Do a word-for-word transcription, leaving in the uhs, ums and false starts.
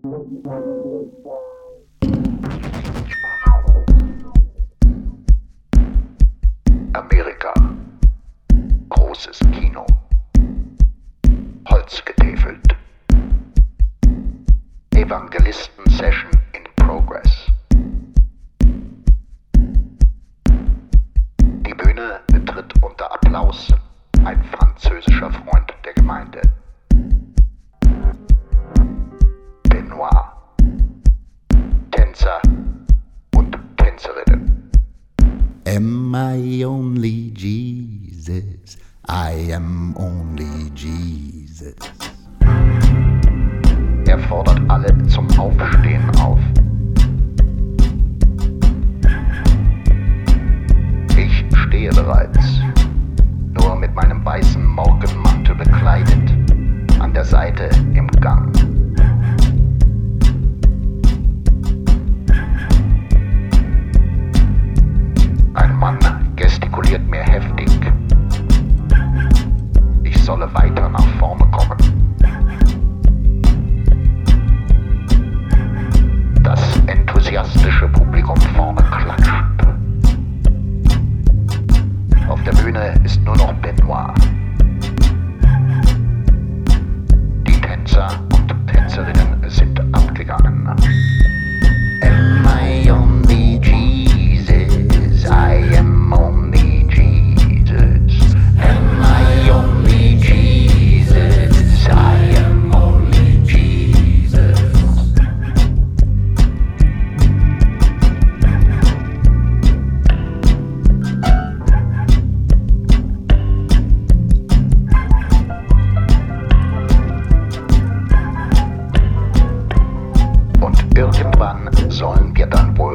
Amerika. Großes Kino. Holzgetäfelt. Evangelisten-Session in Progress. Die Bühne betritt unter Applaus ein französischer Freund der Gemeinde. Benoit. Tänzer und Tänzerinnen. Am I only Jesus? I am only Jesus. Er fordert alle zum Aufstehen auf. Ich stehe bereits, nur mit meinem weißen Morgenmantel bekleidet, an der Seite im Gang. Ein Mann gestikuliert mir heftig. Ich solle weiter nach vorne kommen. Das enthusiastische Publikum vorne klatscht. Auf der Bühne ist nur noch Benoit. Die Tänzer und Tänzerinnen sind abgegangen. Am I only Jesus? I am only Jesus. Am I only Jesus? I am only Jesus. Und irgendwann sollen wir dann wohl